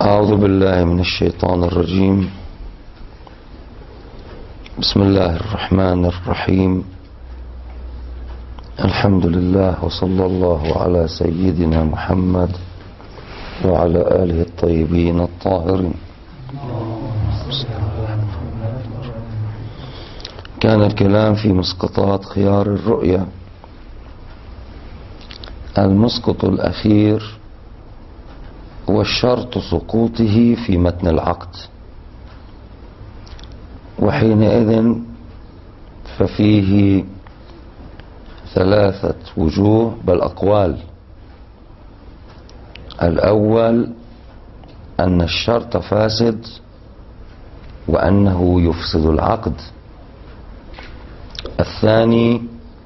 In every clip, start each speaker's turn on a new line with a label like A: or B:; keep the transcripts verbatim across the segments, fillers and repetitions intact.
A: أعوذ بالله من الشيطان الرجيم. بسم الله الرحمن الرحيم. الحمد لله وصلى الله على سيدنا محمد وعلى آله الطيبين الطاهرين. كان الكلام في مسقطات خيار الرؤيا. المسقط الأخير هو الشرط سقوطه في متن العقد، وحينئذ ففيه ثلاثة وجوه بل أقوال. الأول أن الشرط فاسد وأنه يفسد العقد. الثاني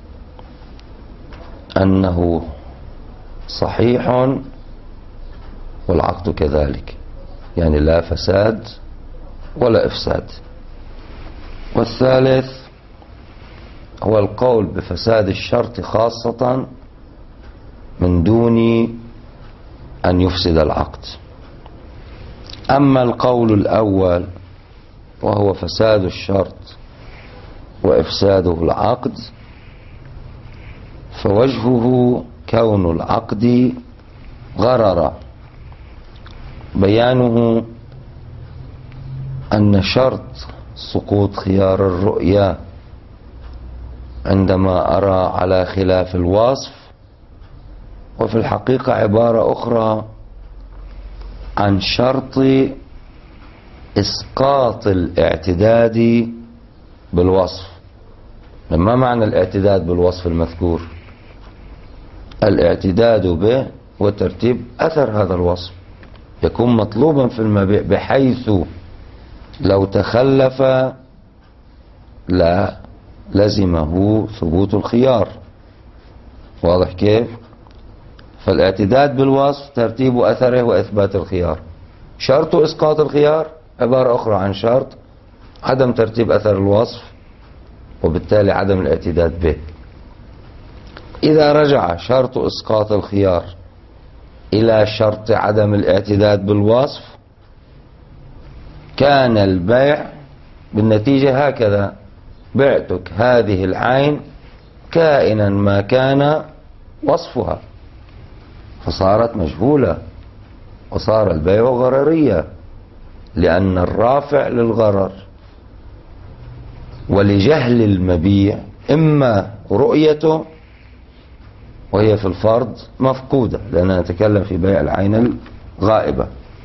A: أنه صحيح والعقد كذلك، يعني لا فساد ولا إفساد. والثالث هو القول بفساد الشرط خاصة من دون أن يفسد العقد. أما القول الأول وهو فساد الشرط وإفساده العقد، فوجهه كون العقد غرر. بيانه أن شرط سقوط خيار الرؤيا عندما أرى على خلاف الوصف، وفي الحقيقة عبارة أخرى عن شرط إسقاط الاعتداد بالوصف. ما معنى الاعتداد بالوصف المذكور؟ الاعتداد به وترتيب أثر هذا الوصف يكون مطلوبا في المبيع، بحيث لو تخلف لا لزمه ثبوت الخيار. واضح كيف؟ فالاعتداد بالوصف ترتيب أثره وإثبات الخيار. شرط إسقاط الخيار عبارة أخرى عن شرط عدم ترتيب أثر الوصف وبالتالي عدم الاعتداد به. إذا رجع شرط إسقاط الخيار إلى شرط عدم الاعتداد بالوصف، كان البيع بالنتيجة هكذا: بعتك هذه العين كائنا ما كان وصفها، فصارت مجهولة وصار البيع غررية، لأن الرافع للغرر ولجهل المبيع إما رؤيته وهي في الفرض مفقودة، لأننا نتكلم في بيع العين الغائبة،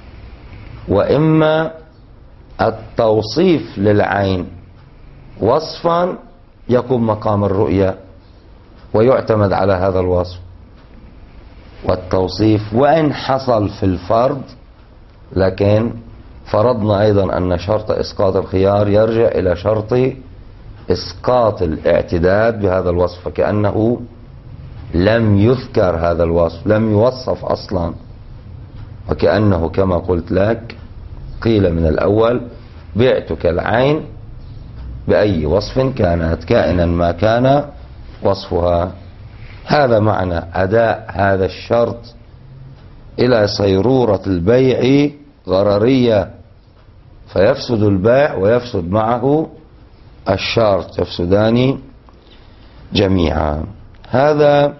A: وإما التوصيف للعين وصفا يقوم مقام الرؤية ويعتمد على هذا الوصف. والتوصيف وإن حصل في الفرض، لكن فرضنا أيضا أن شرط إسقاط الخيار يرجع إلى شرط إسقاط الاعتداد بهذا الوصف، فكأنه لم يذكر هذا الوصف، لم يوصف أصلا، وكأنه كما قلت لك قيل من الأول: بعتك العين بأي وصف كانت كائنا ما كان وصفها. هذا معنى أداء هذا الشرط إلى صيرورة البيع غررية، فيفسد البيع ويفسد معه الشرط، يفسدان جميعا. هذا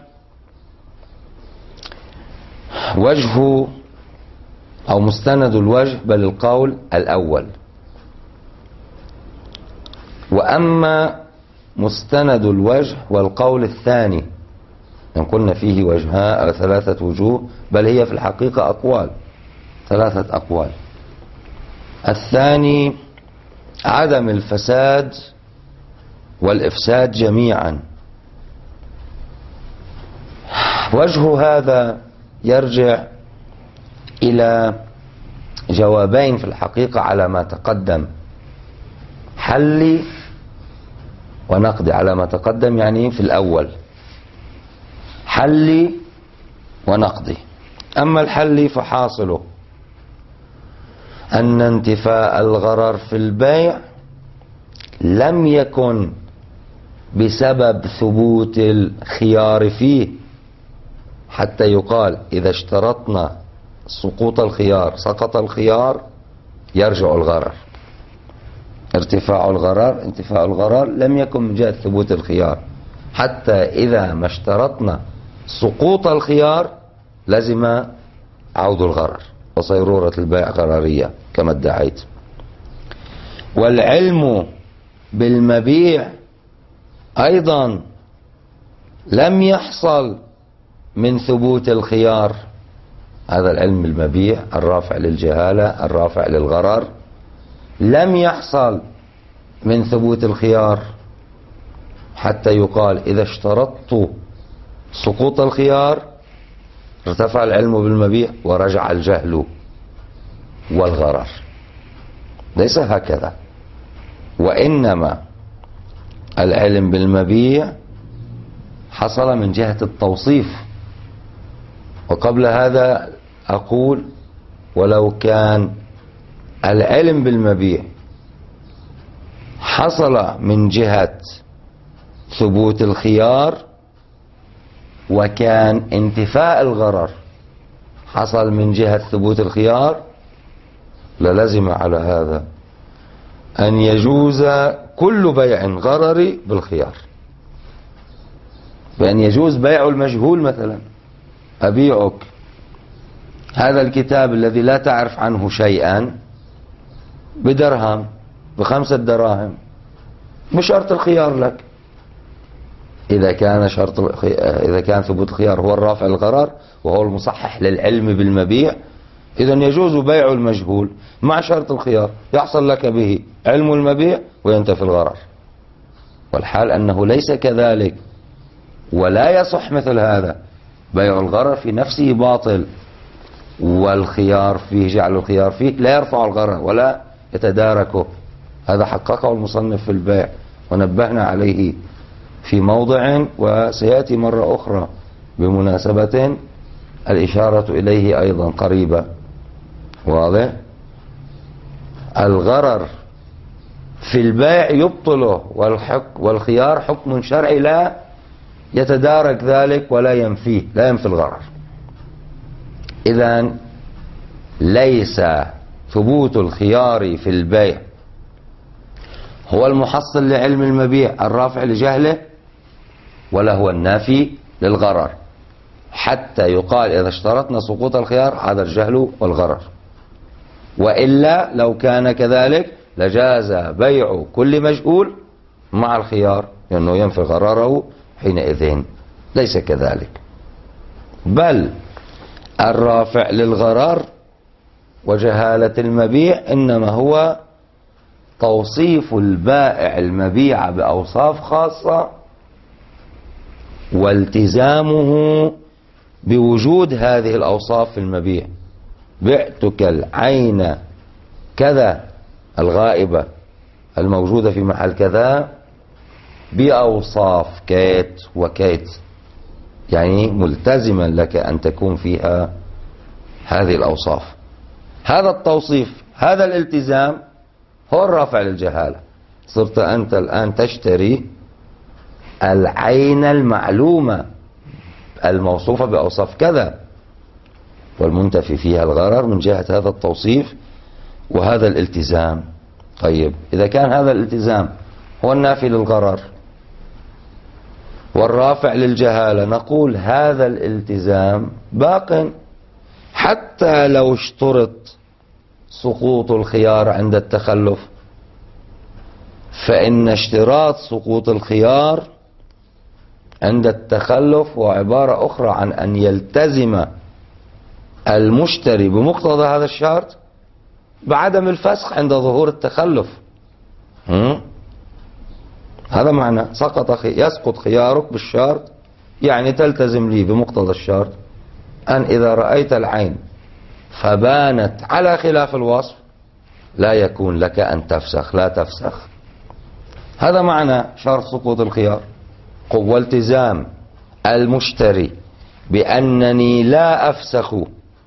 A: وجه أو مستند الوجه بل القول الأول. وأما مستند الوجه والقول الثاني، إن قلنا فيه وجهاء أو ثلاثة وجوه، بل هي في الحقيقة أقوال، ثلاثة أقوال. الثاني عدم الفساد والإفساد جميعا. وجه هذا يرجع إلى جوابين في الحقيقة على ما تقدم: حلي ونقضي. على ما تقدم يعني في الأول حلي ونقضي. أما الحلي فحاصله أن انتفاء الغرر في البيع لم يكن بسبب ثبوت الخيار فيه، حتى يقال إذا اشترطنا سقوط الخيار، سقط الخيار، يرجع الغرر. ارتفاع الغرر، انتفاء الغرر لم يكن من جهة ثبوت الخيار، حتى إذا ما اشترطنا سقوط الخيار لزم عود الغرر وصيرورة البيع غررية كما ادعيت. والعلم بالمبيع أيضا لم يحصل من ثبوت الخيار. هذا العلم بالمبيع الرافع للجهالة الرافع للغرر لم يحصل من ثبوت الخيار، حتى يقال إذا اشترطت سقوط الخيار ارتفع العلم بالمبيع ورجع الجهل والغرر. ليس هكذا، وإنما العلم بالمبيع حصل من جهة التوصيف. وقبل هذا أقول ولو كان العلم بالمبيع حصل من جهة ثبوت الخيار وكان انتفاء الغرر حصل من جهة ثبوت الخيار للزم على هذا أن يجوز كل بيع غرري بالخيار، بأن يجوز بيع المجهول. مثلا أبيعك هذا الكتاب الذي لا تعرف عنه شيئا بدرهم، بخمسة دراهم، بشرط الخيار لك. إذا كان شرط إذا كان ثبوت الخيار هو الرافع للغرر وهو المصحح للعلم بالمبيع، إذا يجوز بيع المجهول مع شرط الخيار، يحصل لك به علم المبيع وينتفي الغرر. والحال أنه ليس كذلك، ولا يصح مثل هذا. بيع الغرر في نفسه باطل، والخيار فيه جعل الخيار فيه لا يرفع الغرر ولا يتداركه. هذا حققه المصنف في البيع ونبهنا عليه في موضع، وسيأتي مرة أخرى بمناسبة الإشارة إليه أيضا قريبة. واضح؟ الغرر في البيع يبطله، والحق والخيار حكم شرعي لا يتدارك ذلك ولا ينفيه، لا ينفي الغرر. إذن ليس ثبوت الخيار في البيع هو المحصل لعلم المبيع الرافع لجهله، ولا هو النافي للغرر، حتى يقال إذا اشترطنا سقوط الخيار هذا الجهل والغرر. وإلا لو كان كذلك لجاز بيع كل مجهول مع الخيار، لأنه ينفي غرره حينئذ. ليس كذلك، بل الرافع للغرر وجهالة المبيع إنما هو توصيف البائع المبيع بأوصاف خاصة والتزامه بوجود هذه الأوصاف في المبيع. بعتك العين كذا الغائبة الموجودة في محل كذا بأوصاف كيت وكيت، يعني ملتزما لك أن تكون فيها هذه الأوصاف. هذا التوصيف هذا الالتزام هو الرافع للجهالة. صرت أنت الآن تشتري العين المعلومة الموصوفة بأوصاف كذا، والمنتفي فيها الغرر من جهة هذا التوصيف وهذا الالتزام. طيب إذا كان هذا الالتزام هو النافي للغرر والرافع للجهالة، نقول هذا الالتزام باق حتى لو اشترط سقوط الخيار عند التخلف، فإن اشتراط سقوط الخيار عند التخلف هو عبارة أخرى عن أن يلتزم المشتري بمقتضى هذا الشرط بعدم الفسخ عند ظهور التخلف. هم؟ هذا معنى سقط خي... يسقط خيارك بالشرط، يعني تلتزم لي بمقتضى الشرط أن إذا رأيت العين فبانت على خلاف الوصف لا يكون لك أن تفسخ، لا تفسخ. هذا معنى شرط سقوط الخيار. قوة التزام المشتري بأنني لا أفسخ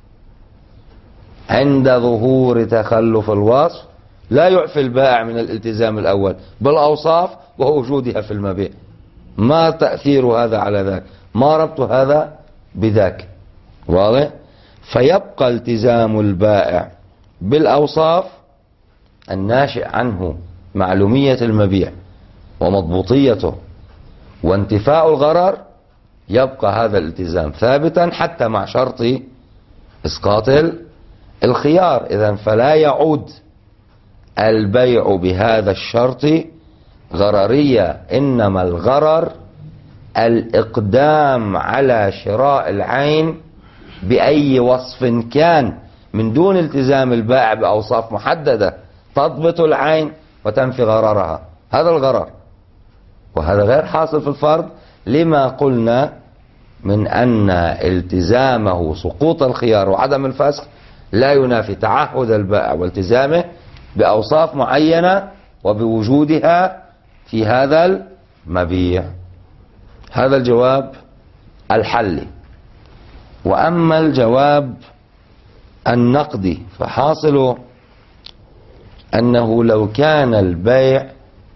A: عند ظهور تخلف الوصف لا يعفي البائع من الالتزام الأول بالأوصاف ووجودها في المبيع. ما تأثير هذا على ذاك؟ ما ربط هذا بذاك؟ واضح؟ فيبقى التزام البائع بالأوصاف الناشئ عنه معلومية المبيع ومضبوطيته وانتفاء الغرر، يبقى هذا الالتزام ثابتا حتى مع شرط إسقاط الخيار. إذن فلا يعود البيع بهذا الشرط غررية، إنما الغرر الإقدام على شراء العين بأي وصف كان من دون التزام البائع بأوصاف محددة تضبط العين وتنفي غررها، هذا الغرر. وهذا غير حاصل في الفرض، لما قلنا من أن التزامه سقوط الخيار وعدم الفسخ لا ينافي تعهد البائع والتزامه بأوصاف معينة وبوجودها في هذا المبيع. هذا الجواب الحلي. وأما الجواب النقدي فحاصل أنه لو كان البيع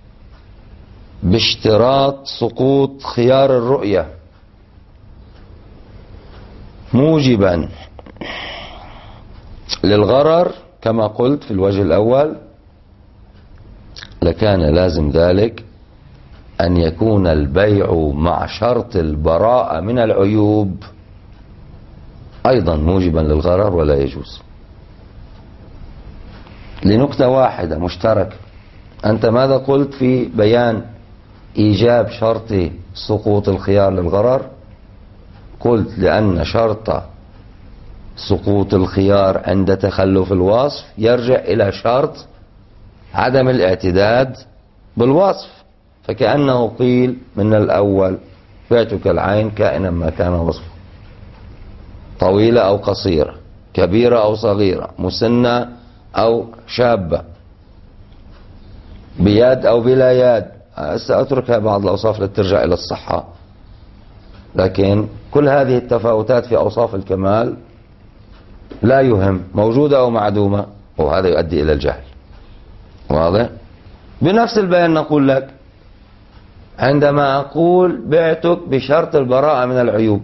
A: باشتراط سقوط خيار الرؤية موجبا للغرر كما قلت في الوجه الأول، لكان لازم ذلك أن يكون البيع مع شرط البراءة من العيوب أيضا موجبا للغرر ولا يجوز. لنكتة واحدة مشتركة، أنت ماذا قلت في بيان إيجاب شرط سقوط الخيار للغرر؟ قلت لأن شرط سقوط الخيار عند تخلف الوصف يرجع إلى شرط عدم الاعتداد بالوصف، فكأنه قيل من الأول بعتك العين كائنا ما كان وصفه، طويلة أو قصيرة، كبيرة أو صغيرة، مسنة أو شابة، بيد أو بلا يد. سأتركها بعض الأوصاف لترجع إلى الصحة، لكن كل هذه التفاوتات في أوصاف الكمال لا يهم موجودة أو معدومة، وهذا يؤدي إلى الجهل. واضح؟ بنفس البيان نقول لك عندما أقول بعتك بشرط البراءة من العيوب،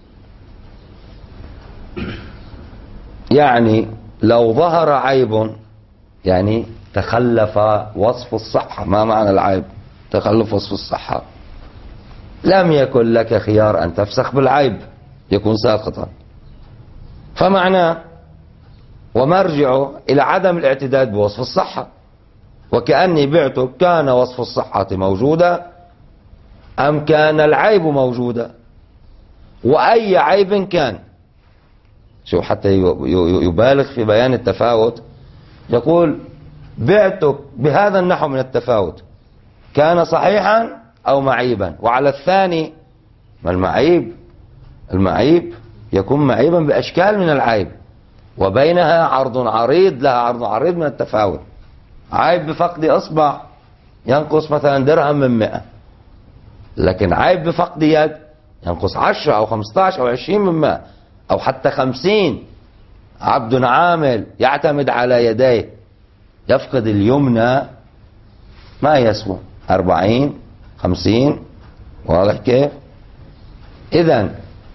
A: يعني لو ظهر عيب، يعني تخلف وصف الصحة. ما معنى العيب؟ تخلف وصف الصحة. لم يكن لك خيار أن تفسخ بالعيب، يكون ساقطا. فمعناه ومرجعه إلى عدم الاعتداد بوصف الصحة، وكأني بعتك كان وصف الصحة موجودة أم كان العيب موجودة، وأي عيب كان. شو حتى يبالغ في بيان التفاوت، يقول بعتك بهذا النحو من التفاوت كان صحيحا أو معيبا. وعلى الثاني ما المعيب، المعيب يكون معيبا بأشكال من العيب، وبينها عرض عريض، لها عرض عريض من التفاوت. عيب بفقد إصبع ينقص مثلا درهم من مئة، لكن عيب بفقد يد ينقص عشرة أو خمسة عشر أو عشرين من مئة أو حتى خمسين. عبد عامل يعتمد على يديه يفقد اليمنى ما يسوى أربعين خمسين. واضح كيف؟ إذن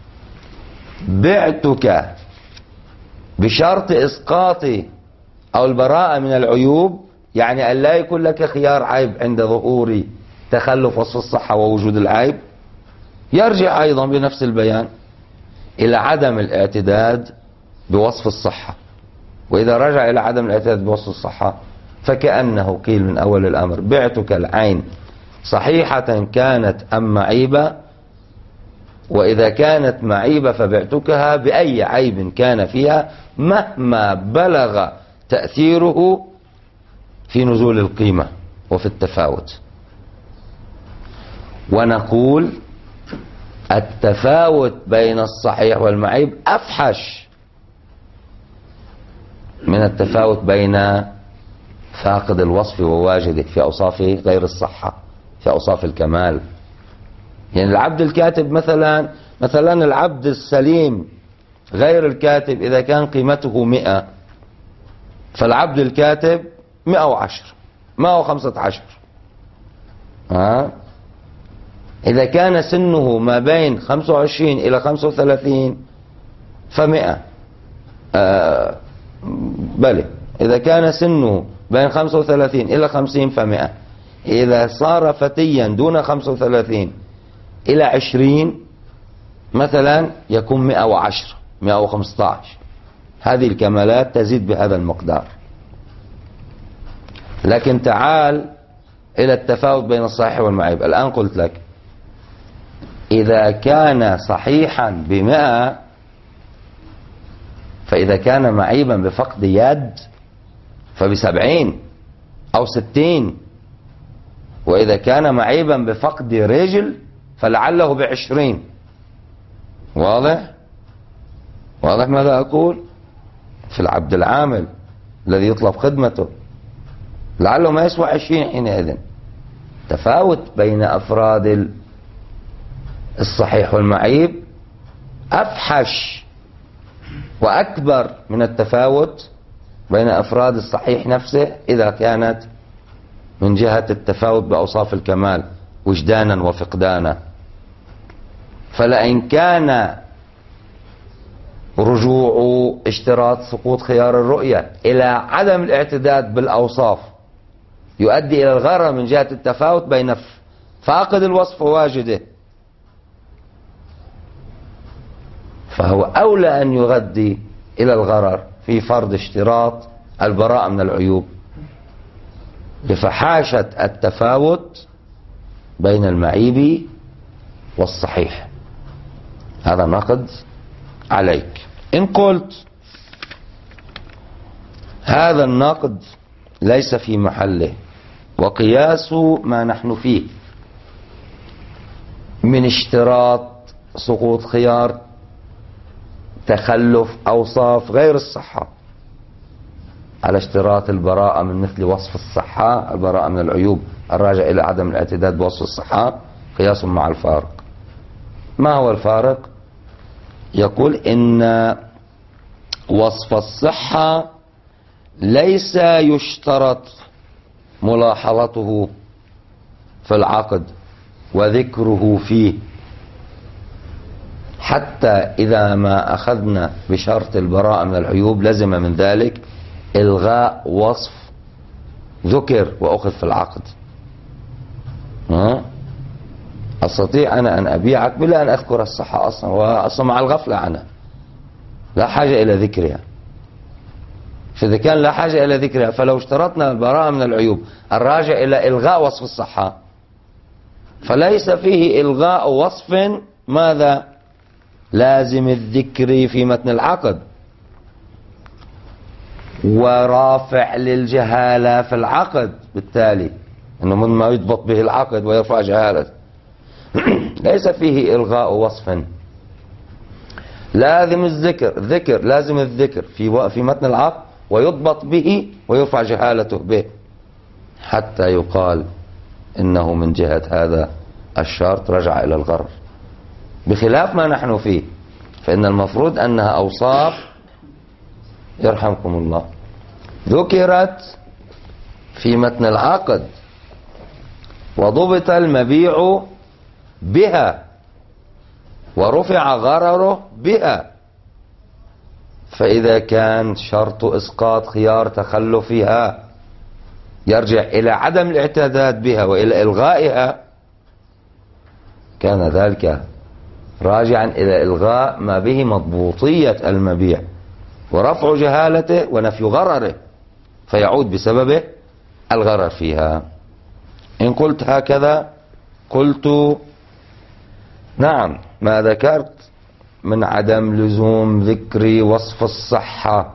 A: بعتك بشرط إسقاط أو البراءة من العيوب، يعني أن لا يكون لك خيار عيب عند ظهور تخلف وصف الصحة ووجود العيب، يرجع أيضا بنفس البيان إلى عدم الاعتداد بوصف الصحة. وإذا رجع إلى عدم الاعتداد بوصف الصحة فكأنه قيل من أول الأمر بعتك العين صحيحة كانت أم معيبة، وإذا كانت معيبة فبعتكها بأي عيب كان فيها مهما بلغ تأثيره في نزول القيمة وفي التفاوت. ونقول التفاوت بين الصحيح والمعيب أفحش من التفاوت بين فاقد الوصف وواجده في أوصاف غير الصحة، في أوصاف الكمال. يعني العبد الكاتب مثلا مثلا العبد السليم غير الكاتب إذا كان قيمته مئة، فالعبد الكاتب مئة وعشر مئة وخمسة عشر. ها؟ إذا كان سنه ما بين خمسة وعشرين إلى خمسة وثلاثين فمئة. آه بلى إذا كان سنه بين خمسة وثلاثين إلى خمسين فمئة. إذا صار فتيا دون خمسة وثلاثين إلى عشرين مثلا يكون مئة وعشرة مئة وخمسة عشر. هذه الكمالات تزيد بهذا المقدار. لكن تعال إلى التفاوت بين الصحيح والمعيب. الآن قلت لك إذا كان صحيحا بمئة، فإذا كان معيبا بفقد يد فبسبعين أو ستين، وإذا كان معيبا بفقد رجل فلعله بعشرين. واضح؟ واضح ماذا أقول؟ في العبد العامل الذي يطلب خدمته لعله ما يسوى عشرين حينئذ. تفاوت بين أفراد الصحيح والمعيب أفحش وأكبر من التفاوت بين أفراد الصحيح نفسه إذا كانت من جهة التفاوت بأوصاف الكمال وجدانا وفقدانا. فلئن كان رجوع اشتراط سقوط خيار الرؤية إلى عدم الاعتداد بالأوصاف يؤدي إلى الغرر من جهة التفاوت بين فاقد الوصف وواجده، فهو أولى أن يغذي إلى الغرر في فرض اشتراط البراءة من العيوب لفحاشة التفاوت بين المعيب والصحيح. هذا نقد عليك. إن قلت هذا النقد ليس في محله وقياس ما نحن فيه من اشتراط سقوط خيار تخلف أوصاف غير الصحة على اشتراط البراءة من مثل وصف الصحة، البراءة من العيوب الراجع إلى عدم الاعتداد بوصف الصحة، قياس مع الفارق. ما هو الفارق؟ يقول إن وصف الصحة ليس يشترط ملاحظته في العقد وذكره فيه، حتى إذا ما أخذنا بشرط البراءة من العيوب لزم من ذلك إلغاء وصف ذكر وأخذ في العقد. ها؟ أستطيع أنا أن أبيعك بلا أن أذكر الصحة أصلا، وأصلا مع الغفلة عنها لا حاجة إلى ذكرها. فإذا كان لا حاجة إلى ذكرها فلو اشترطنا البراءة من العيوب الراجع إلى إلغاء وصف الصحة فليس فيه إلغاء وصف ماذا لازم الذكر في متن العقد ورافع للجهالة في العقد، بالتالي أنه من ما يضبط به العقد ويرفع جهالة. ليس فيه إلغاء وصف لازم الذكر، ذكر لازم الذكر في في متن العقد ويضبط به ويرفع جهالته به حتى يقال إنه من جهة هذا الشرط رجع إلى الغرر، بخلاف ما نحن فيه. فإن المفروض أنها أوصاف يرحمكم الله ذكرت في متن العقد وضبط المبيع بها ورفع غرره بها. فإذا كان شرط إسقاط خيار تخلفها يرجع إلى عدم الاعتداد بها وإلى إلغائها كان ذلك راجعا إلى إلغاء ما به مضبوطية المبيع ورفع جهالته ونفي غرره، فيعود بسببه الغرر فيها. إن قلت هكذا قلت نعم ما ذكرت من عدم لزوم ذكر وصف الصحة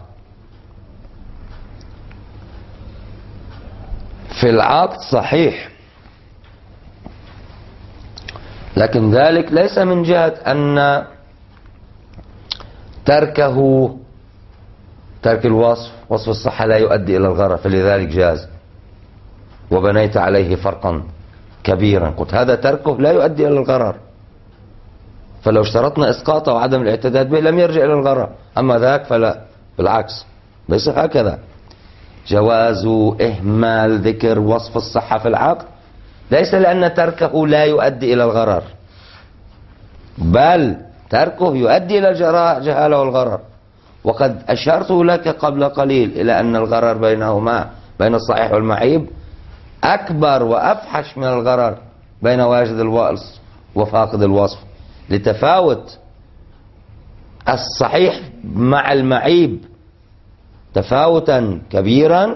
A: في العقد صحيح، لكن ذلك ليس من جهة أن تركه ترك الوصف وصف الصحة لا يؤدي إلى الغرر فلذلك جاز وبنيت عليه فرقا كبيرا. قلت هذا تركه لا يؤدي إلى الغرر، فلو اشترطنا إسقاطه وعدم الاعتداد به لم يرجع إلى الغرر. أما ذاك فلا، بالعكس ليس هكذا. جواز إهمال ذكر وصف الصحة في العقد ليس لأن تركه لا يؤدي إلى الغرر، بل تركه يؤدي إلى الجهالة والغرر، وقد أشرت لك قبل قليل إلى أن الغرر بينهما بين الصحيح والمعيب أكبر وأفحش من الغرر بين واجد الوصف وفاقد الوصف، لتفاوت الصحيح مع المعيب تفاوتا كبيرا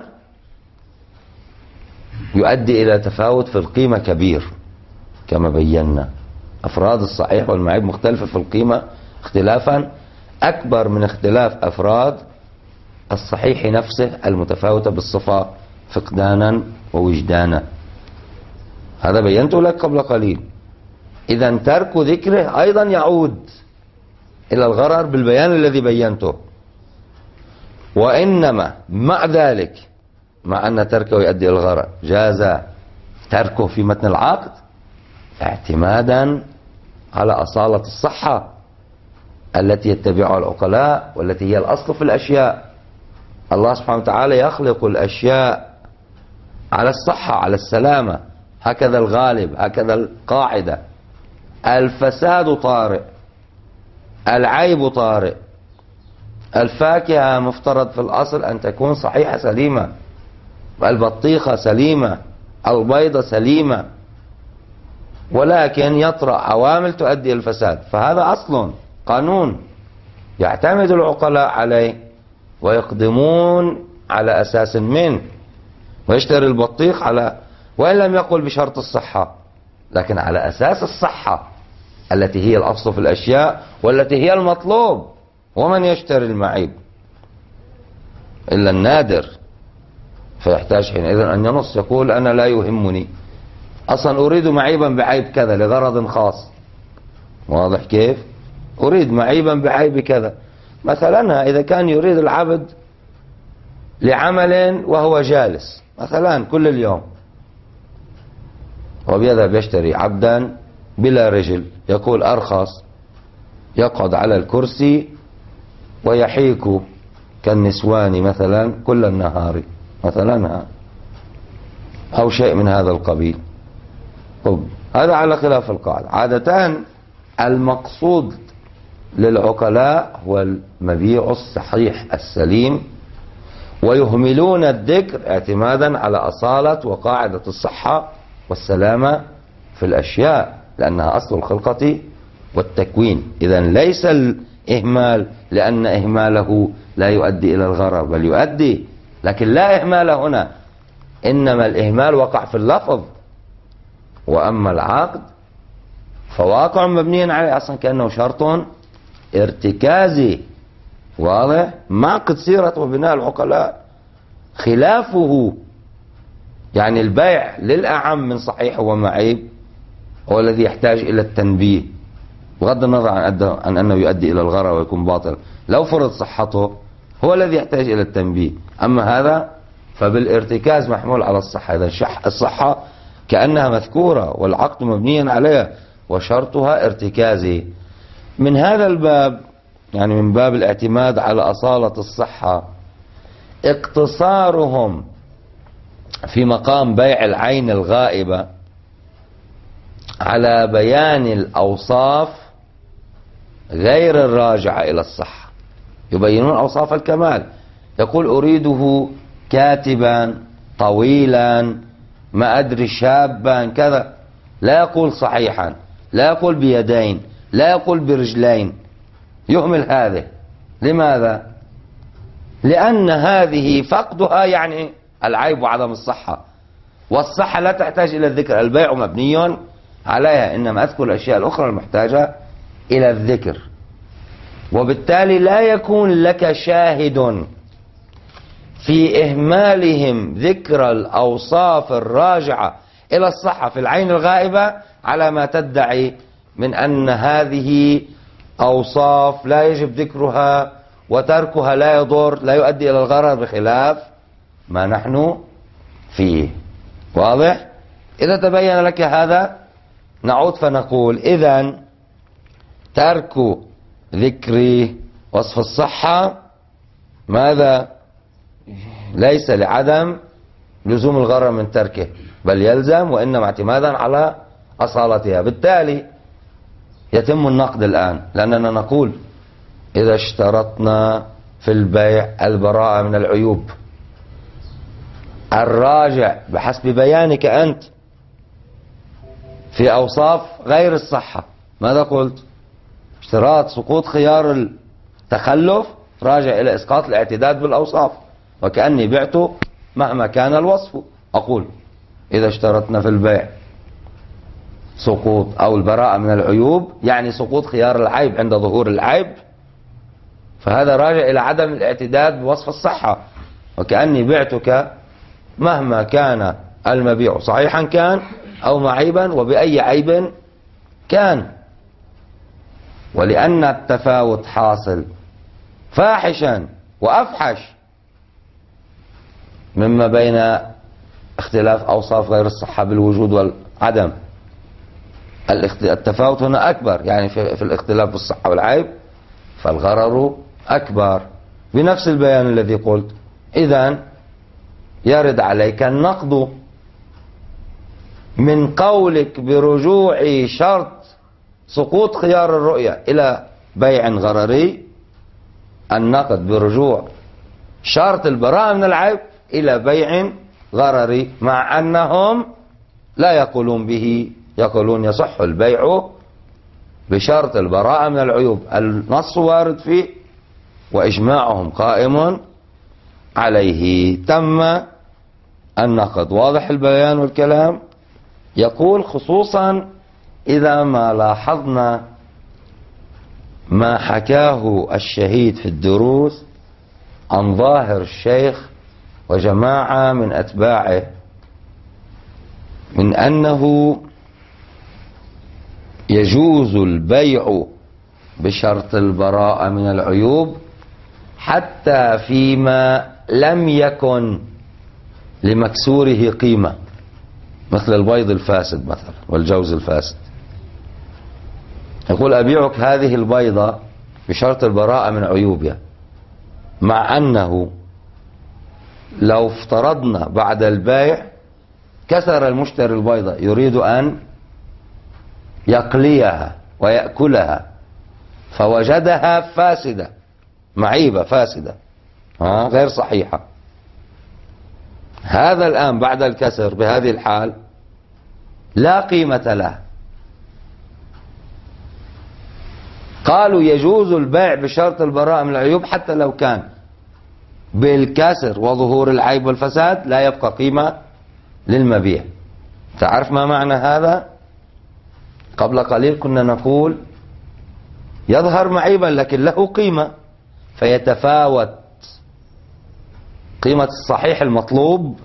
A: يؤدي إلى تفاوت في القيمة كبير. كما بينا أفراد الصحيح والمعيب مختلفة في القيمة اختلافا أكبر من اختلاف أفراد الصحيح نفسه المتفاوتة بالصفة فقدانا ووجدانا. هذا بينته لك قبل قليل. إذا ترك ذكره أيضا يعود إلى الغرر بالبيان الذي بينته، وإنما مع ذلك مع أن تركه يؤدي إلى الغرر جاز تركه في متن العقد اعتمادا على أصالة الصحة التي يتبعها العقلاء والتي هي الأصل في الأشياء. الله سبحانه وتعالى يخلق الأشياء على الصحة على السلامة، هكذا الغالب، هكذا القاعدة. الفساد طارئ، العيب طارئ. الفاكهة مفترض في الأصل أن تكون صحيحة سليمة، البطيخة سليمة، البيضة سليمة، ولكن يطرأ عوامل تؤدي إلى الفساد. فهذا أصل قانون يعتمد العقلاء عليه ويقدمون على أساس منه، ويشتري البطيخ على وإن لم يقل بشرط الصحة، لكن على أساس الصحة التي هي الأصل في الأشياء والتي هي المطلوب. ومن يشتري المعيب إلا النادر، فيحتاج حينئذ أن ينص يقول أنا لا يهمني، أصلا أريد معيبا بعيب كذا لغرض خاص. واضح كيف؟ أريد معيبا بعيب كذا. مثلا إذا كان يريد العبد لعمل وهو جالس مثلا كل اليوم، وبيذهب يشتري عبدا بلا رجل، يقول أرخص، يقعد على الكرسي ويحيك كالنسوان مثلا كل النهار مثلا، أو شيء من هذا القبيل. طب هذا على خلاف القاعدة. عادة المقصود للعقلاء هو المبيع الصحيح السليم، ويهملون الذكر اعتمادا على أصالة وقاعدة الصحة والسلامة في الأشياء، لأنها أصل الخلقة والتكوين. إذا ليس الإهمال لأن إهماله لا يؤدي إلى الغرر، بل يؤدي، لكن لا إهمال هنا، إنما الإهمال وقع في اللفظ. وأما العقد فواقع مبني عليه أصلا كأنه شرط ارتكازي. واضح؟ معقد سيرة وبناء العقلاء. خلافه يعني البيع للأعم من صحيح ومعيب هو الذي يحتاج إلى التنبيه، بغض النظر عن, عن أنه يؤدي إلى الغرر ويكون باطل. لو فرض صحته هو الذي يحتاج إلى التنبيه، أما هذا فبالارتكاز محمول على الصحة. إذا الصحة كأنها مذكورة والعقد مبنيا عليها وشرطها ارتكازي. من هذا الباب، يعني من باب الاعتماد على أصالة الصحة، اقتصارهم في مقام بيع العين الغائبة على بيان الأوصاف غير الراجعة إلى الصحة. يبينون أوصاف الكمال، يقول أريده كاتبا طويلا ما أدري شابا كذا، لا يقول صحيحا، لا يقول بيدين، لا يقول برجلين، يهمل هذه. لماذا؟ لأن هذه فقدها يعني العيب وعدم الصحة، والصحة لا تحتاج إلى الذكر، البيع مبني عليها، إنما أذكر الأشياء الأخرى المحتاجة إلى الذكر. وبالتالي لا يكون لك شاهد في إهمالهم ذكر الأوصاف الراجعة إلى الصحة في العين الغائبة على ما تدعي من أن هذه أوصاف لا يجب ذكرها وتركها لا يضر لا يؤدي إلى الغرر، بخلاف ما نحن فيه. واضح؟ إذا تبين لك هذا نعود فنقول إذن ترك ذكر وصف الصحة ماذا؟ ليس لعدم لزوم الغرر من تركه، بل يلزم، وإنما اعتمادا على أصالتها. بالتالي يتم النقد الآن، لأننا نقول إذا اشترطنا في البيع البراءة من العيوب. الراجع بحسب بيانك أنت في أوصاف غير الصحة، ماذا قلت؟ اشتراط سقوط خيار التخلف راجع إلى إسقاط الاعتداد بالأوصاف، وكأني بعته مهما كان الوصف. أقول إذا اشترطنا في البيع سقوط أو البراءة من العيوب يعني سقوط خيار العيب عند ظهور العيب، فهذا راجع إلى عدم الاعتداد بوصف الصحة، وكأني بعتك مهما كان المبيع صحيحا كان أو معيبا وبأي عيب كان. ولأن التفاوت حاصل فاحشا وأفحش مما بين اختلاف أوصاف غير الصحة بالوجود والعدم. التفاوت هنا أكبر، يعني في الاختلاف بالصحة والعيب فالغرر أكبر. بنفس البيان الذي قلت إذن يرد عليك النقد من قولك برجوع شرط سقوط خيار الرؤية إلى بيع غرري، النقد برجوع شرط البراءة من العيب إلى بيع غرري، مع أنهم لا يقولون به، يقولون يصح البيع بشرط البراءة من العيوب، النص وارد فيه وإجماعهم قائم عليه. تم النقد. واضح البيان والكلام. يقول خصوصا إذا ما لاحظنا ما حكاه الشهيد في الدروس عن ظاهر الشيخ وجماعة من أتباعه من أنه يجوز البيع بشرط البراءة من العيوب حتى فيما لم يكن لمكسوره قيمة، مثل البيض الفاسد مثلا والجوز الفاسد. يقول أبيعك هذه البيضة بشرط البراءة من عيوبها، مع أنه لو افترضنا بعد البيع كسر المشتري البيضة يريد أن يقليها ويأكلها فوجدها فاسدة معيبة فاسدة ها غير صحيحة، هذا الآن بعد الكسر بهذه الحال لا قيمة له. قالوا يجوز البيع بشرط البراءة من العيوب حتى لو كان بالكسر وظهور العيب والفساد لا يبقى قيمة للمبيع. تعرف ما معنى هذا؟ قبل قليل كنا نقول يظهر معيبا لكن له قيمة، فيتفاوت قيمة الصحيح المطلوب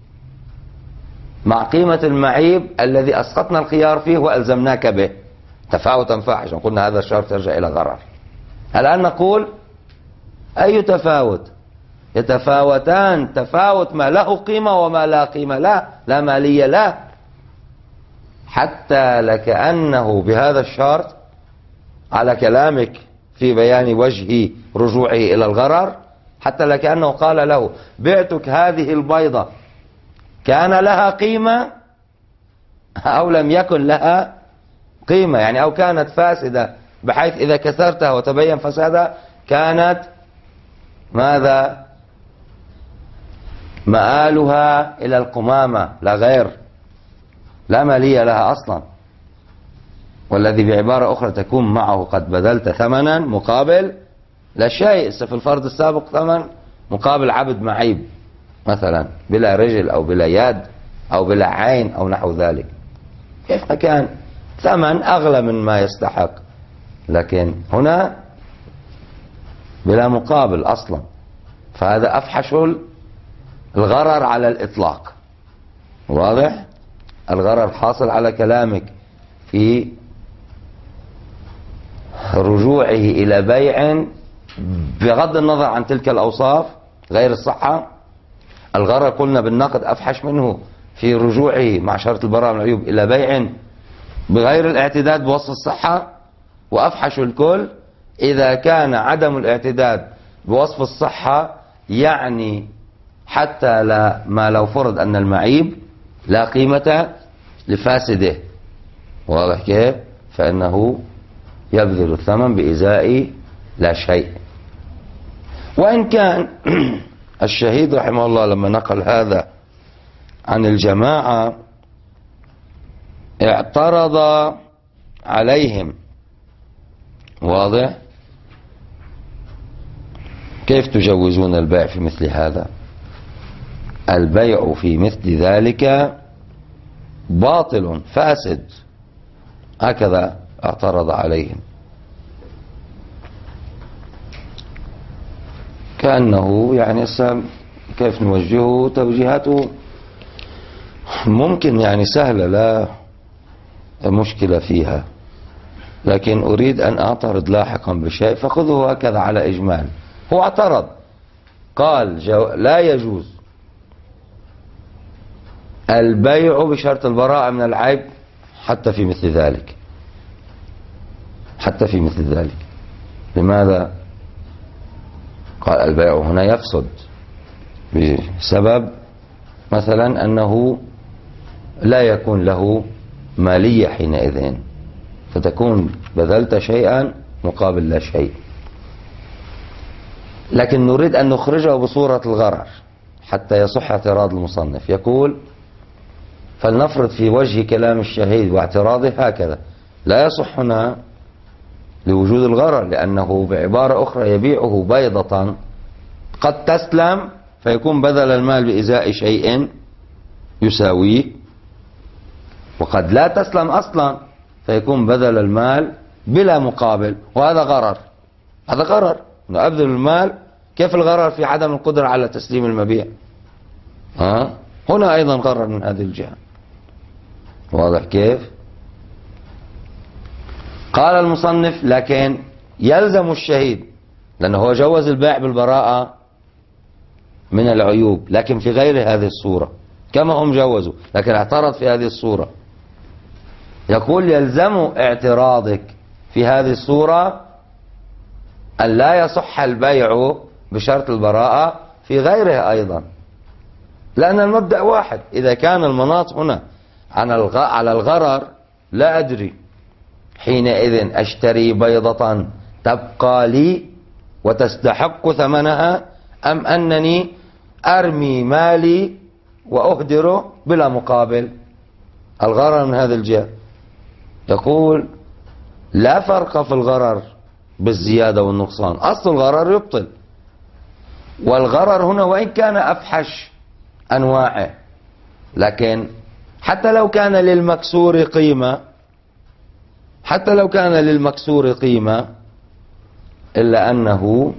A: مع قيمة المعيب الذي أسقطنا الخيار فيه وألزمناك به تفاوتا فاحشا. قلنا هذا الشرط يرجع إلى غرر. الآن نقول أي تفاوت؟ يتفاوتان تفاوت ما له قيمة وما لا قيمة لا لا مالية لا، حتى لكأنه بهذا الشرط على كلامك في بيان وجه رجوعه إلى الغرر، حتى لكأنه قال له بعتك هذه البيضة كان لها قيمة أو لم يكن لها قيمة، يعني أو كانت فاسدة بحيث إذا كسرتها وتبين فسادها كانت ماذا مآلها إلى القمامة لا غير، لا مالية لها أصلا، والذي بعبارة أخرى تكون معه قد بذلت ثمنا مقابل لا شيء. في الفرض السابق ثمن مقابل عبد معيب مثلا بلا رجل أو بلا يد أو بلا عين أو نحو ذلك، كيف كان ثمن أغلى من ما يستحق، لكن هنا بلا مقابل أصلا، فهذا أفحش الغرر على الإطلاق. واضح؟ الغرر حاصل على كلامك في رجوعه إلى بيع بغض النظر عن تلك الأوصاف غير الصحة. الغرر قلنا بالنقد أفحش منه في رجوعه مع شرط البراءة من العيوب إلى بيع بغير الاعتداد بوصف الصحة، وأفحش الكل إذا كان عدم الاعتداد بوصف الصحة يعني حتى لا ما لو فرض أن المعيب لا قيمة لفاسده. واضح كيف؟ فإنه يبذل الثمن بإزاء لا شيء. وإن كان الشهيد رحمه الله لما نقل هذا عن الجماعة اعترض عليهم. واضح؟ كيف تجوزون البيع في مثل هذا؟ البيع في مثل ذلك باطل فاسد، هكذا اعترض عليهم، كأنه يعني كيف نوجهه؟ توجيهاته ممكن يعني سهلة لا مشكلة فيها، لكن أريد أن أعترض لاحقا بشيء فخذه هكذا على إجمال. هو اعترض قال جو لا يجوز البيع بشرط البراءة من العيب حتى في مثل ذلك، حتى في مثل ذلك. لماذا؟ قال البيع هنا يفسد بسبب مثلا أنه لا يكون له مالية حينئذ، فتكون بذلت شيئا مقابل لا شيء. لكن نريد أن نخرجه بصورة الغرر حتى يصح اعتراض المصنف. يقول فلنفرض في وجه كلام الشهيد واعتراضه هكذا، لا يصح هنا لوجود الغرر، لأنه بعبارة أخرى يبيعه بيضة قد تسلم فيكون بذل المال بإزاء شيء يساويه، وقد لا تسلم أصلا فيكون بذل المال بلا مقابل، وهذا غرر. هذا غرر، أبذل المال. كيف الغرر في عدم القدرة على تسليم المبيع؟ ها؟ هنا أيضا غرر من هذه الجهة. واضح كيف؟ قال المصنف لكن يلزم الشهيد، لأنه هو جوز البيع بالبراءة من العيوب لكن في غير هذه الصورة كما هم جوزوا، لكن اعترض في هذه الصورة. يقول يلزم اعتراضك في هذه الصورة أن لا يصح البيع بشرط البراءة في غيرها أيضا، لأن المبدأ واحد. إذا كان المناط هنا على الغرر لا أدري، حينئذ أشتري بيضة تبقى لي وتستحق ثمنها، أم أنني أرمي مالي وأهدره بلا مقابل؟ الغرر من هذا الجهة. يقول لا فرق في الغرر بالزيادة والنقصان، أصل الغرر يبطل. والغرر هنا وإن كان أفحش أنواعه، لكن حتى لو كان للمكسور قيمة، حتى لو كان للمكسور قيمة، إلا أنه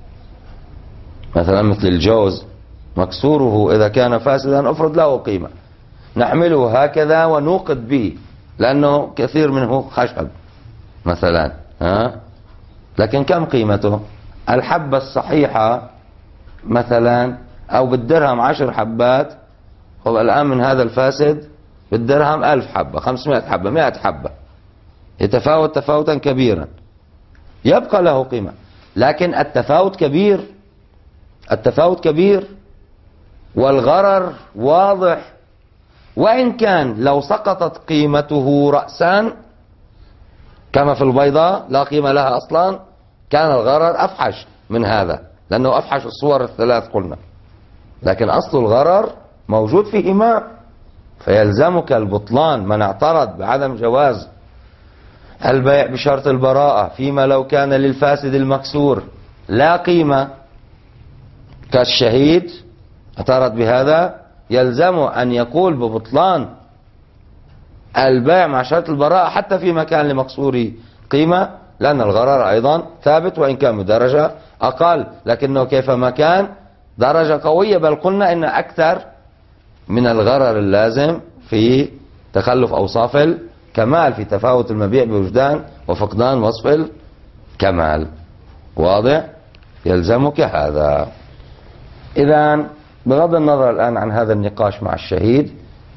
A: مثلا مثل الجوز مكسوره إذا كان فاسدا أفرض له قيمة، نحمله هكذا ونوقد به لأنه كثير منه خشب مثلا، ها؟ لكن كم قيمته؟ الحبة الصحيحة مثلا أو بالدرهم عشر حبات، هو الآن من هذا الفاسد بالدرهم ألف حبة، خمسمائة حبة، مائة حبة، يتفاوت تفاوتا كبيرا، يبقى له قيمة. لكن التفاوت كبير، التفاوت كبير والغرر واضح. وإن كان لو سقطت قيمته رأسا كما في البيضاء لا قيمة لها أصلا، كان الغرر أفحش من هذا، لأنه أفحش الصور الثلاث قلنا. لكن أصل الغرر موجود فيه ماء، فيلزمك البطلان من اعترض بعدم جواز البيع بشرط البراءة فيما لو كان للفاسد المكسور لا قيمة كالشهيد، اعترض بهذا، يلزم أن يقول ببطلان البيع مع شرط البراءة حتى في مكان لمكسور قيمة، لأن الغرر أيضا ثابت وإن كان بدرجة أقل، لكنه كيفما كان درجة قوية، بل قلنا إن أكثر من الغرر اللازم في تخلف أوصاف الكمال، في تفاوت المبيع بوجدان وفقدان وصف الكمال. واضح؟ يلزمك هذا. إذن بغض النظر الآن عن هذا النقاش مع الشهيد،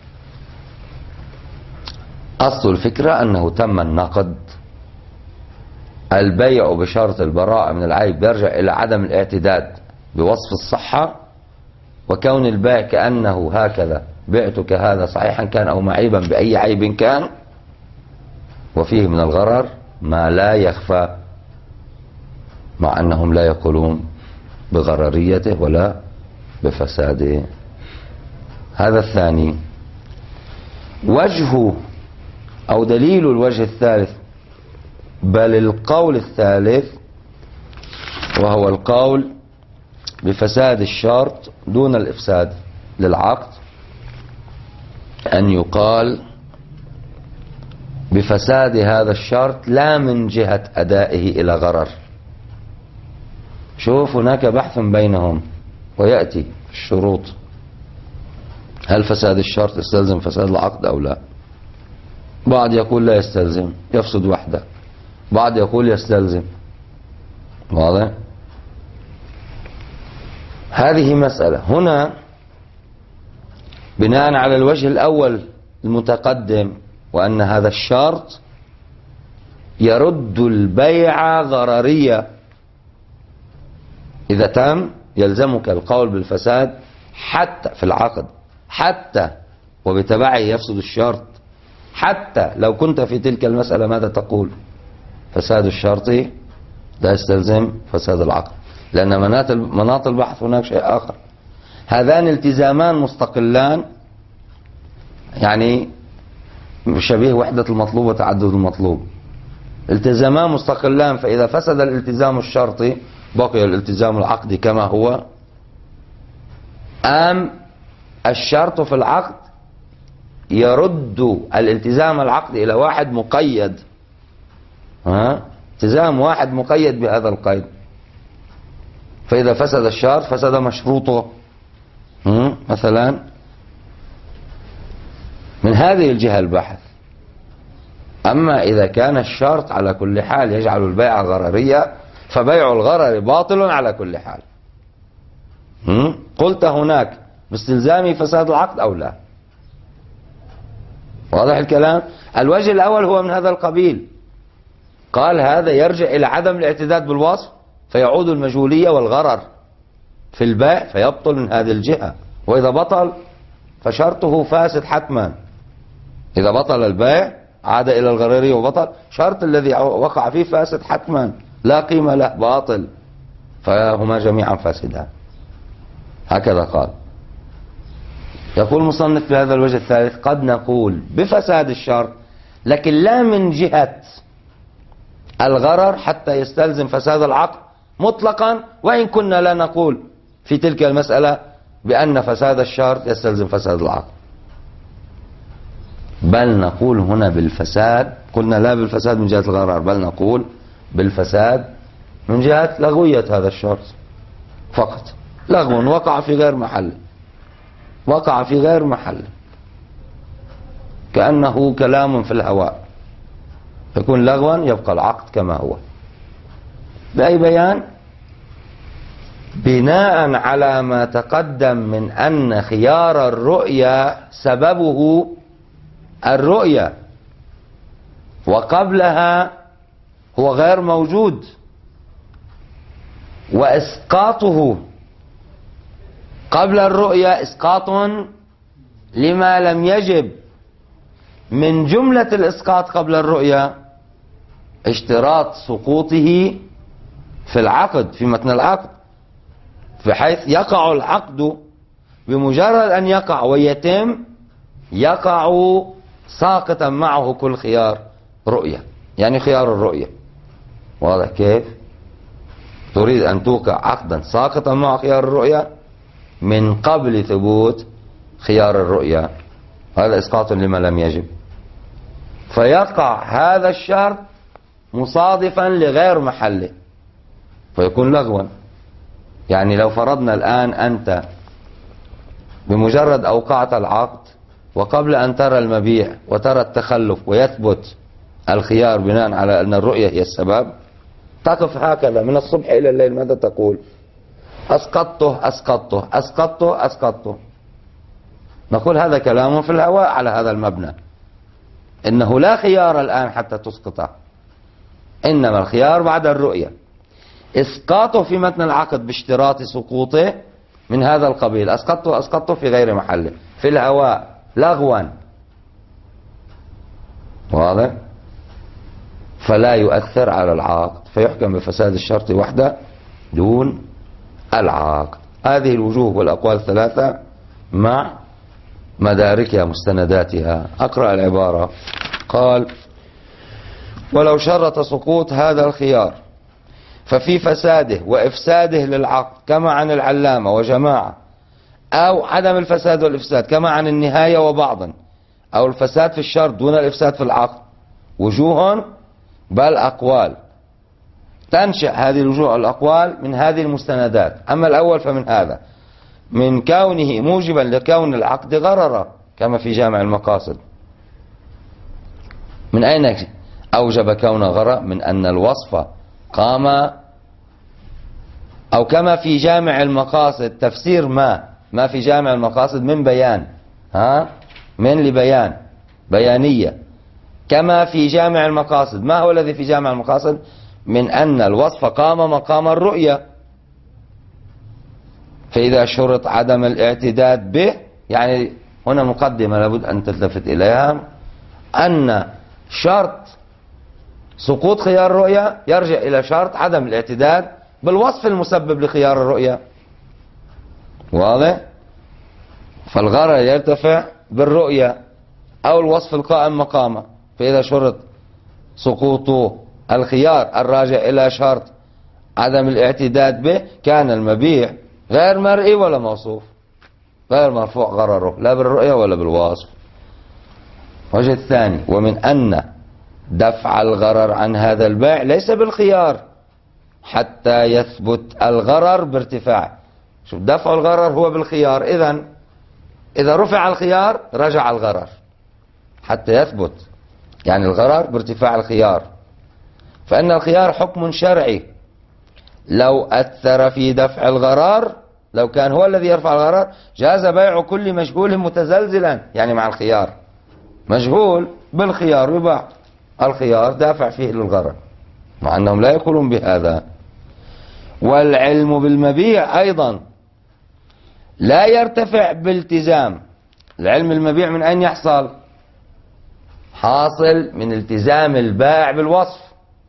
A: أصل الفكرة أنه تم النقد. البيع بشرط البراءة من العيب يرجع إلى عدم الاعتداد بوصف الصحة، وكون البيع كأنه هكذا بعتك هذا صحيحا كان أو معيبا بأي عيب كان، وفيه من الغرر ما لا يخفى، مع أنهم لا يقولون بغرريته ولا بفساده. هذا الثاني. وجه أو دليل الوجه الثالث بل القول الثالث، وهو القول بفساد الشرط دون الإفساد للعقد، أن يقال بفساد هذا الشرط لا من جهة أدائه إلى غرر. شوف هناك بحث بينهم ويأتي في الشروط، هل فساد الشرط يستلزم فساد العقد أو لا؟ بعض يقول لا يستلزم، يفسد وحده، بعض يقول يستلزم. واضح؟ هذه مسألة. هنا بناء على الوجه الأول المتقدم، وأن هذا الشرط يرد البيع غررية، إذا تم يلزمك القول بالفساد حتى في العقد، حتى وبتبعه يفسد الشرط، حتى لو كنت في تلك المسألة ماذا تقول؟ فساد الشرط لا يستلزم فساد العقد، لأن مناط البحث هناك شيء آخر. هذان التزامان مستقلان، يعني شبيه وحدة المطلوب وتعدد المطلوب. التزامان مستقلان، فإذا فسد الالتزام الشرطي بقي الالتزام العقدي كما هو، أم الشرط في العقد يرد الالتزام العقدي إلى واحد مقيد، ها؟ التزام واحد مقيد بهذا القيد، فإذا فسد الشرط فسد مشروطه مثلا. من هذه الجهة البحث. أما إذا كان الشرط على كل حال يجعل البيع غررية، فبيع الغرر باطل على كل حال. قلت هناك باستلزام فساد العقد أو لا؟ واضح الكلام؟ الوجه الأول هو من هذا القبيل، قال هذا يرجع إلى عدم الاعتداد بالوصف، فيعود المجهولية والغرر في البيع فيبطل من هذه الجهة، وإذا بطل فشرطه فاسد حتما. إذا بطل البيع عاد إلى الغررية وبطل، شرط الذي وقع فيه فاسد حتما، لا قيمة له، باطل، فهما جميعا فاسدان. هكذا قال. يقول المصنف في هذا الوجه الثالث: قد نقول بفساد الشرط، لكن لا من جهة الغرر حتى يستلزم فساد العقد مطلقا، وإن كنا لا نقول في تلك المسألة بأن فساد الشرط يستلزم فساد العقد، بل نقول هنا بالفساد. قلنا لا بالفساد من جهة الغرر، بل نقول بالفساد من جهة لغوية هذا الشرط فقط. لغو وقع في غير محل، وقع في غير محل، كأنه كلام في الهواء، يكون لغوا، يبقى العقد كما هو. بأي بيان؟ بناء على ما تقدم من أن خيار الرؤية سببه الرؤية، وقبلها هو غير موجود، وإسقاطه قبل الرؤية إسقاط لما لم يجب. من جملة الإسقاط قبل الرؤية اشتراط سقوطه في العقد، في متن العقد، بحيث يقع العقد بمجرد أن يقع ويتم، يقع ساقطا معه كل خيار رؤية، يعني خيار الرؤية. واضح كيف؟ تريد أن توقع عقدا ساقطا مع خيار الرؤية من قبل ثبوت خيار الرؤية، هذا إسقاط لما لم يجب، فيقع هذا الشرط مصادفا لغير محله فيكون لغوا. يعني لو فرضنا الآن أنت بمجرد أوقعت العقد وقبل أن ترى المبيع وترى التخلف ويثبت الخيار بناء على أن الرؤية هي السبب، تقف هكذا من الصبح إلى الليل، ماذا تقول؟ أسقطته أسقطته أسقطته أسقطته. نقول هذا كلام في الهواء على هذا المبنى، إنه لا خيار الآن حتى تسقطه، إنما الخيار بعد الرؤية. إسقاطه في متن العقد باشتراط سقوطه من هذا القبيل، أسقطته أسقطته في غير محله، في الهواء لغوا. واضح؟ فلا يؤثر على العقد، فيحكم بفساد الشرط وحده دون العقد. هذه الوجوه والأقوال الثلاثة مع مداركها مستنداتها. أقرأ العبارة. قال: ولو شرط سقوط هذا الخيار ففي فساده وإفساده للعقد كما عن العلامة وجماعة، أو عدم الفساد والإفساد كما عن النهاية وبعضا، أو الفساد في الشرط دون الإفساد في العقد، وجوه بل أقوال. تنشأ هذه الوجوه الأقوال من هذه المستندات. أما الأول فمن هذا، من كونه موجبا لكون العقد غررا كما في جامع المقاصد. من أين أوجب كون غرر؟ من أن الوصف قام، أو كما في جامع المقاصد تفسير ما ما في جامع المقاصد من بيان، ها من لبيان بيانية، كما في جامع المقاصد. ما هو الذي في جامع المقاصد؟ من أن الوصف قام مقام الرؤية، فإذا شرط عدم الاعتداد به، يعني هنا مقدمة لابد أن تلتفت إليها، أن شرط سقوط خيار الرؤية يرجع إلى شرط عدم الاعتداد بالوصف المسبب لخيار الرؤية. واضح؟ فالغرر يرتفع بالرؤية أو الوصف القائم مقامه، فإذا شرط سقوط الخيار الراجع إلى شرط عدم الاعتداد به كان المبيع غير مرئي ولا موصوف، غير مرفوع غرره لا بالرؤية ولا بالوصف. وجه الثاني: ومن أن دفع الغرر عن هذا البيع ليس بالخيار حتى يثبت الغرر بارتفاع. شوف، دفع الغرر هو بالخيار، إذن إذا رفع الخيار رجع الغرر حتى يثبت، يعني الغرر بارتفاع الخيار. فإن الخيار حكم شرعي، لو أثر في دفع الغرر، لو كان هو الذي يرفع الغرر جاز بيع كل مجهول متزلزلا، يعني مع الخيار مجهول بالخيار يباع، الخيار دافع فيه للغرر، مع أنهم لا يقولون بهذا. والعلم بالمبيع أيضا لا يرتفع بالتزام. العلم المبيع من أين يحصل؟ حاصل من التزام البائع بالوصف،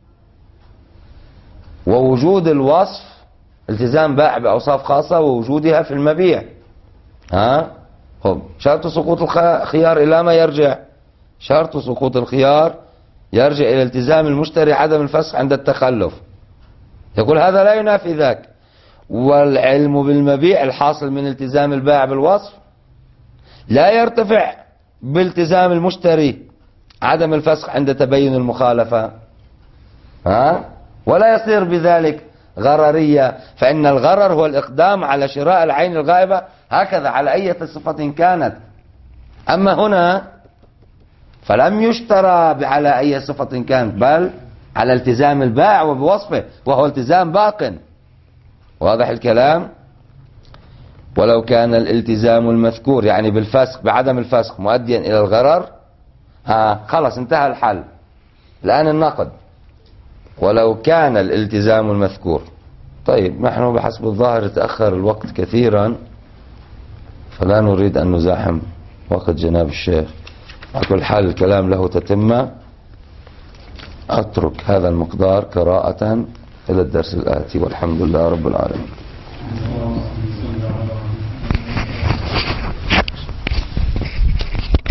A: ووجود الوصف التزام بائع بأوصاف خاصة ووجودها في المبيع. ها خب، شرط سقوط الخيار إلى ما يرجع؟ شرط سقوط الخيار يرجع إلى التزام المشتري عدم الفسخ عند التخلف. يقول هذا لا ينافي ذاك. والعلم بالمبيع الحاصل من التزام البائع بالوصف لا يرتفع بالتزام المشتري عدم الفسخ عند تبين المخالفة، ها ولا يصير بذلك غررية، فإن الغرر هو الإقدام على شراء العين الغائبة هكذا على أي صفة كانت. أما هنا فلم يشترى على أي صفة كانت، بل على التزام البائع وبوصفه، وهو التزام باق. واضح الكلام؟ ولو كان الالتزام المذكور يعني بالفسخ بعدم الفسخ مؤديا إلى الغرر، ها خلاص انتهى الحل. الآن النقد: ولو كان الالتزام المذكور. طيب، نحن بحسب الظاهر تأخر الوقت كثيرا، فلا نريد أن نزاحم وقت جناب الشيخ. على كل حال الكلام له تتمة. أترك هذا المقدار قراءة إلى الدرس الآتي، والحمد لله رب العالمين.